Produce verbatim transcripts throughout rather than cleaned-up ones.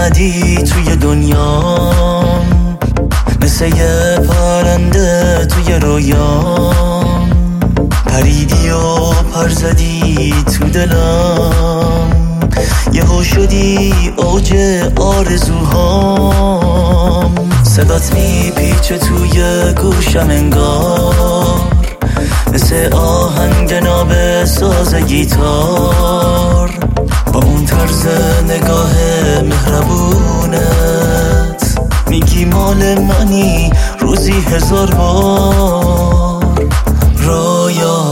اومدی توی دنیام، مثل یه پرنده توی رویام، پریدی و پر زدی تو دلم، یهو شدی اوج آرزوهام. صدات میپیچه توی گوشم انگار، مثل آهنگ ناب ساز گیتار، با اون طرز نگاه مهربونت میگی مال منی روزی هزار بار. رویا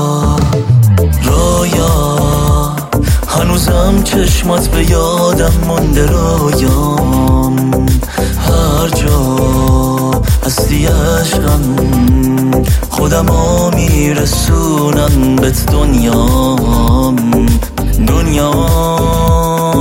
رویا هنوزم چشمات به یادم مونده، رویام هر جا هستی عشقم، خودمو میرسونم بهت دنیام دنیام.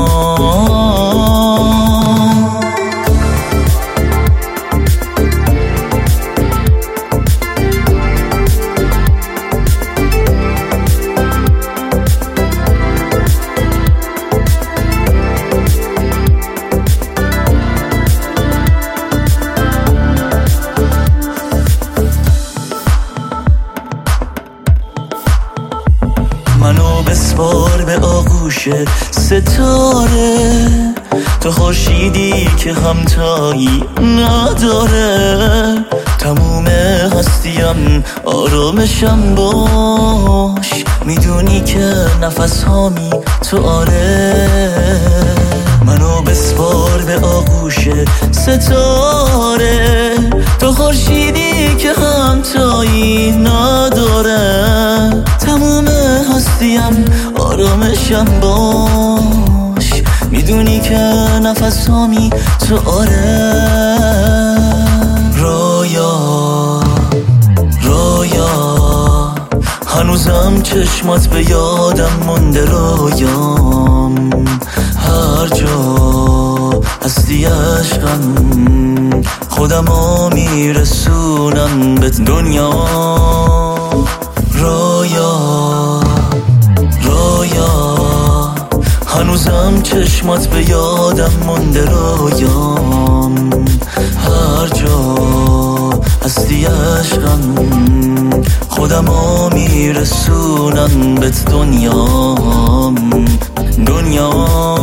منو بسپار به آغوش ستاره، تو خورشیدی که همتایی نداره، تموم هستیم آرامشم باش، میدونی که نفس هامی تو آره. منو بسپار به آغوش ستاره، تو خورشیدی که همتایی نداره، تموم هستیم آرامشم باش، میدونی که نفس هامی تو آره. رویا رویا هنوزم چشمات به یادم مونده، رویام هر جا هستی عشقم، خودمو میرسونم بهت دنیام. رویا رویا هنوزم چشمات به یادم مونده، رویام هر جا هستی عشقم، خودمو میرسونم بهت دنیام دنیام.